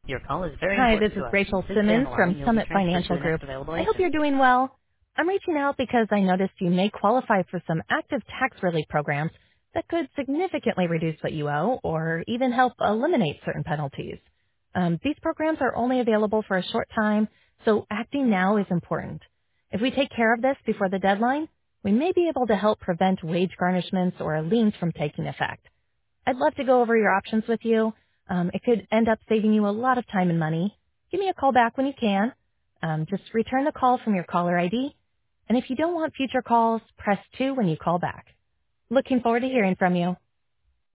Your call is very Hi, this important to is us. Rachel Please stay on Simmons the line. from You'll be Summit transferred to Financial the next Group. available I hope agent. you're doing well. I'm reaching out because I noticed you may qualify for some active tax relief programs that could significantly reduce what you owe or even help eliminate certain penalties. These programs are only available for a short time, so acting now is important. If we take care of this before the deadline, we may be able to help prevent wage garnishments or liens from taking effect. I'd love to go over your options with you. It could end up saving you a lot of time and money. Give me a call back when you can. Just return the call from your caller ID. And if you don't want future calls, press 2 when you call back. Looking forward to hearing from you.